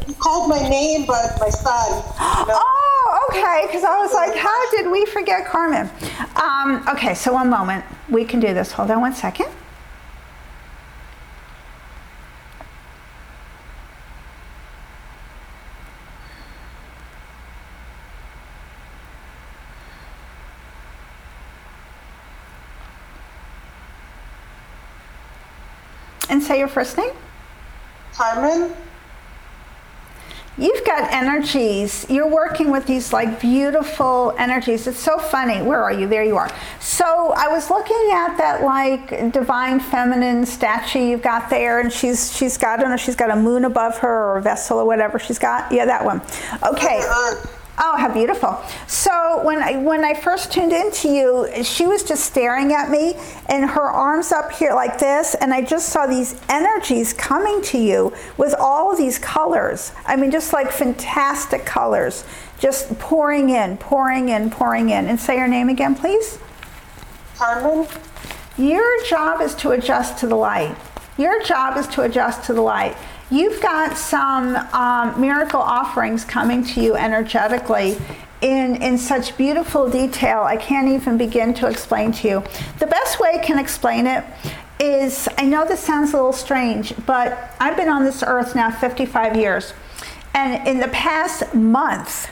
You called my name, but my son. Oh, okay, because I was like, how did we forget Carmen? Okay, so one moment. We can do this. Hold on one second. And say your first name. Carmen. You've got energies. You're working with these like beautiful energies. It's so funny. Where are you? There you are. So I was looking at that like divine feminine statue you've got there, and she's got, I don't know, she's got a moon above her or a vessel or whatever she's got. Yeah, that one. Okay. Oh, how beautiful. So when I first tuned into you, she was just staring at me and her arms up here like this, and I just saw these energies coming to you with all of these colors. I mean, just like fantastic colors, just pouring in, pouring in, pouring in. And say your name again, please. Carmen. Your job is to adjust to the light. Your job is to adjust to the light. You've got some miracle offerings coming to you energetically in such beautiful detail. I can't even begin to explain to you. The best way I can explain it is, I know this sounds a little strange, but I've been on this earth now 55 years. And in the past month,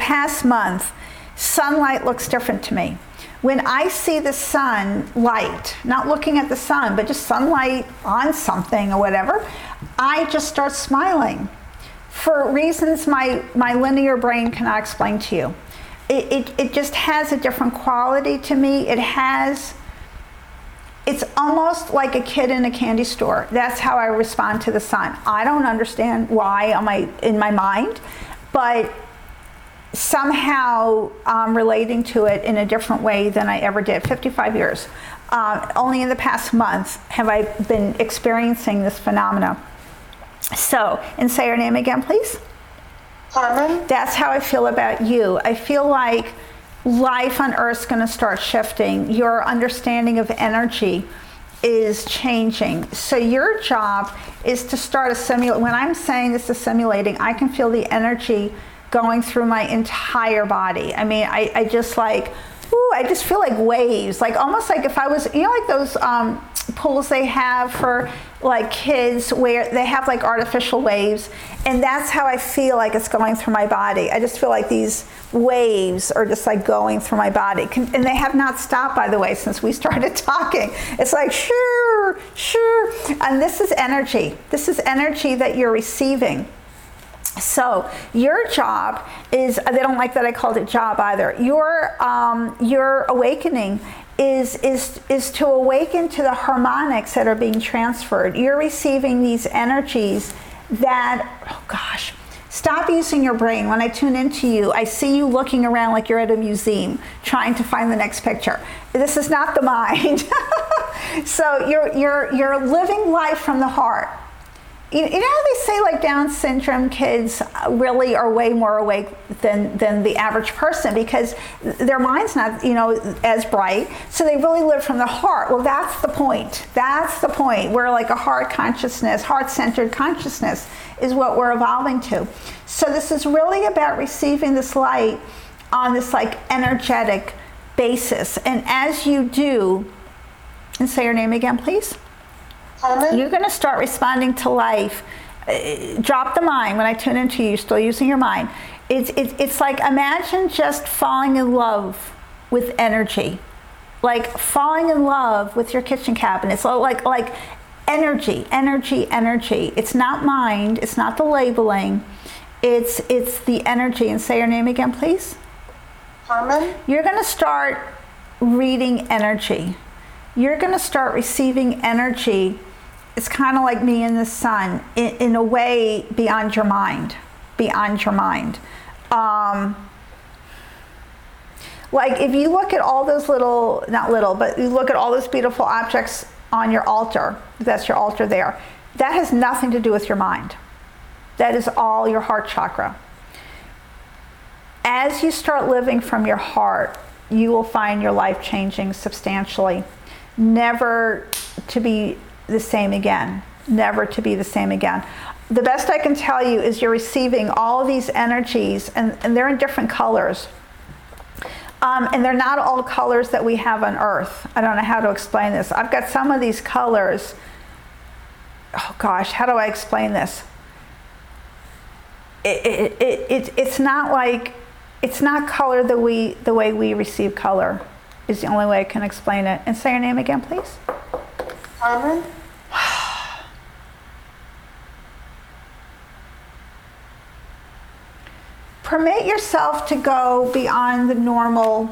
sunlight looks different to me. When I see the sunlight, not looking at the sun, but just sunlight on something or whatever, I just start smiling for reasons my linear brain cannot explain to you. It just has a different quality to me. It's almost like a kid in a candy store. That's how I respond to the sun. I don't understand why in my mind, but somehow I'm relating to it in a different way than I ever did. 55 years. Only in the past month have I been experiencing this phenomena. So, and say your name again, please. Carmen. That's how I feel about you. I feel like life on Earth's going to start shifting. Your understanding of energy is changing. So your job is to start assimilating. When I'm saying this assimilating, I can feel the energy going through my entire body. I mean, I just like, ooh, I just feel like waves, like almost like if I was, you know, like those pools they have for like kids where they have like artificial waves, and that's how I feel like it's going through my body. I just feel like these waves are just like going through my body, and they have not stopped, by the way, since we started talking. It's like sure, sure, and this is energy. This is energy that you're receiving. So your job is, they don't like that I called it job either. Your awakening is to awaken to the harmonics that are being transferred. You're receiving these energies that, oh gosh, stop using your brain. When I tune into you, I see you looking around like you're at a museum trying to find the next picture. This is not the mind. So you're living life from the heart. You know how they say like Down syndrome kids really are way more awake than the average person because their mind's not, you know, as bright, so they really live from the heart. Well, that's the point. That's the point. We're like a heart consciousness, heart-centered consciousness is what we're evolving to. So this is really about receiving this light on this like energetic basis. And as you do, and say your name again, please. Carmen. You're going to start responding to life. Drop the mind. When I tune into you, you're still using your mind. It's like, imagine just falling in love with energy. Like falling in love with your kitchen cabinet. So like energy, energy, energy. It's not mind. It's not the labeling. It's the energy. And say your name again, please. Carmen. You're going to start reading energy. You're going to start receiving energy. It's kind of like me and the sun, in a way beyond your mind, beyond your mind. Like if you look at all those little, not little, but you look at all those beautiful objects on your altar, that's your altar there, that has nothing to do with your mind. That is all your heart chakra. As you start living from your heart, you will find your life changing substantially. Never to be the same again. Never to be the same again. the best I can tell you is you're receiving all of these energies, and they're in different colors. And they're not all colors that we have on Earth. I don't know how to explain this. I've got some of these colors. Oh gosh, how do I explain this? It's not like, it's not color the way we receive color is the only way I can explain it. And say your name again, please. Carmen, Permit yourself to go beyond the normal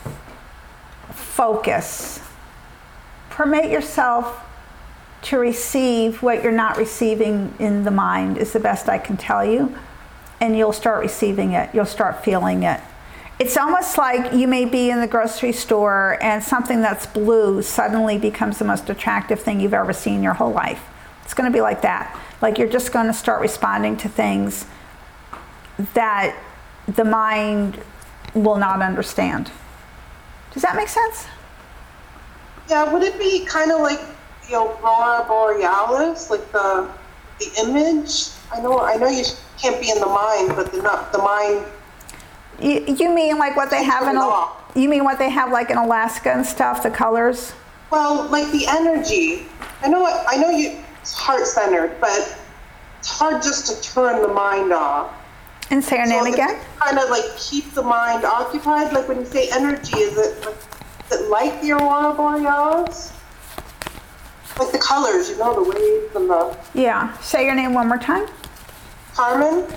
focus. Permit yourself to receive what you're not receiving in the mind is the best I can tell you. And you'll start receiving it. You'll start feeling it. It's almost like you may be in the grocery store and something that's blue suddenly becomes the most attractive thing you've ever seen in your whole life. It's going to be like that. Like you're just going to start responding to things that the mind will not understand. Does that make sense? yeah, would it be kind of like the aurora borealis, like the image? I know you can't be in the mind, but the mind. You mean like what they have in you mean what they have like in Alaska and stuff, the colors? Well, like the energy. I know you. It's heart-centered, but it's hard just to turn the mind off. And say your name again? Kind of like keep the mind occupied. Like when you say energy, is it like the aurora borealis? Like the colors, the waves and the... Yeah. Say your name one more time. Carmen?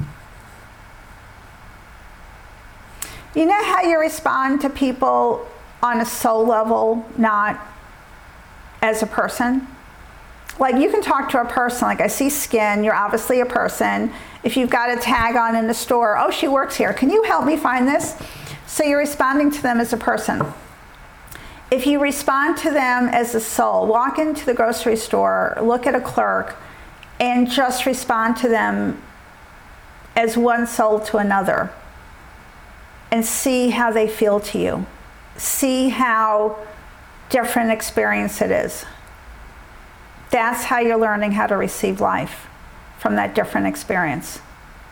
You know how you respond to people on a soul level, not as a person? Like you can talk to a person, like I see skin, you're obviously a person. If you've got a tag on in the store, oh, she works here, can you help me find this? So you're responding to them as a person. If you respond to them as a soul, walk into the grocery store, look at a clerk, and just respond to them as one soul to another. And see how they feel to you. See how different experience it is. That's how you're learning how to receive life, from that different experience.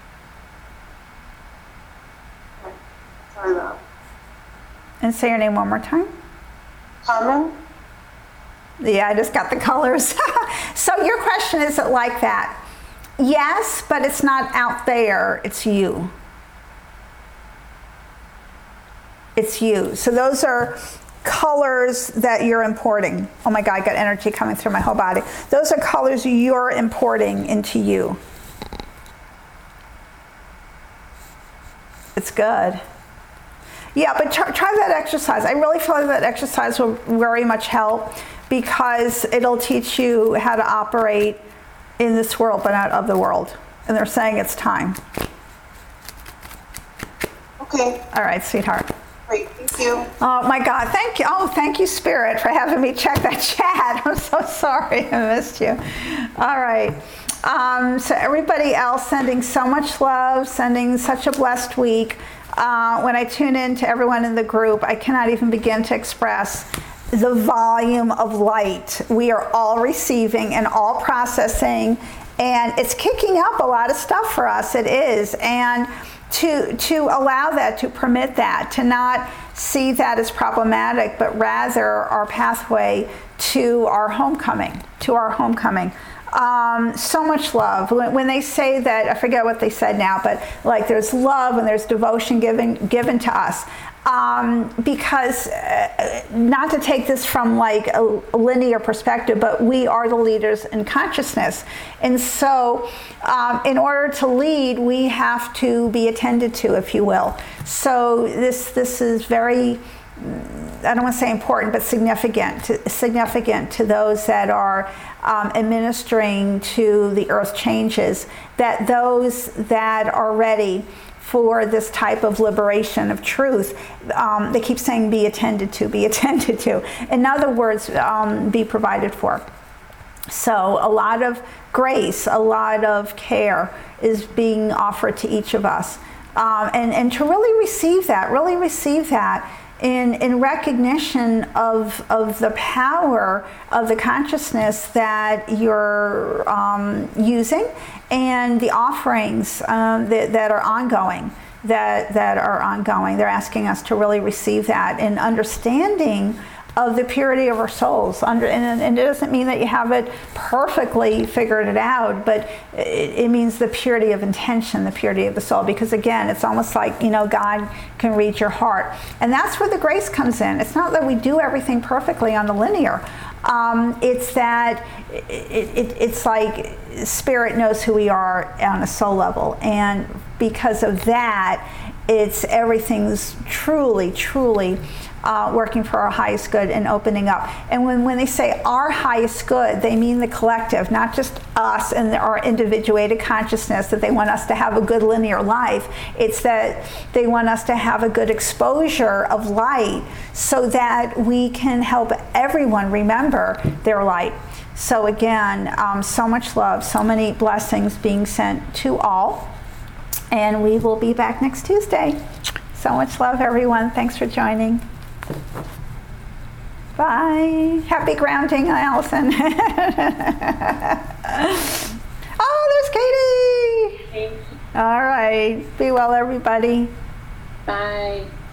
Sorry about. And say your name one more time. Carmen? Yeah, I just got the colors. So your question is it like that? Yes, but it's not out there, it's you. It's you. So those are colors that you're importing. Oh my God, I got energy coming through my whole body. Those are colors you're importing into you. It's good. Yeah, but try that exercise. I really feel like that exercise will very much help because it'll teach you how to operate in this world but not of the world. And they're saying it's time. Okay. All right, sweetheart. Great, thank you. Oh my God, thank you. Oh, thank you, Spirit, for having me check that chat. I'm so sorry I missed you. All right. So everybody else sending so much love, sending such a blessed week. When I tune in to everyone in the group, I cannot even begin to express the volume of light we are all receiving and all processing. And it's kicking up a lot of stuff for us. It is. And to allow that, to permit that, to not see that as problematic, but rather our pathway to our homecoming, so much love. When they say that, I forget what they said now, but like there's love and there's devotion given to us. Because not to take this from like a linear perspective, but we are the leaders in consciousness. And so in order to lead, we have to be attended to, if you will. So this is very, I don't want to say important, but significant to those that are administering to the earth changes, that those that are ready for this type of liberation of truth, they keep saying be attended to, be attended to. In other words, be provided for. So a lot of grace, a lot of care is being offered to each of us. And to really receive that, in recognition of the power of the consciousness that you're using, and the offerings that are ongoing. That are ongoing. They're asking us to really receive that and understanding of the purity of our souls. And it doesn't mean that you have it perfectly figured it out, but it means the purity of intention, the purity of the soul. Because again, it's almost like, God can read your heart. And that's where the grace comes in. It's not that we do everything perfectly on the linear. It's that it's like Spirit knows who we are on a soul level. And because of that, everything's truly working for our highest good and opening up. And when they say our highest good, they mean the collective, not just us and our individuated consciousness, that they want us to have a good linear life. It's that they want us to have a good exposure of light so that we can help everyone remember their light. So again, so much love, so many blessings being sent to all. And we will be back next Tuesday. So much love, everyone. Thanks for joining. Bye. Happy grounding, Allison. Oh, there's Katie. Thanks. All right. Be well, everybody. Bye.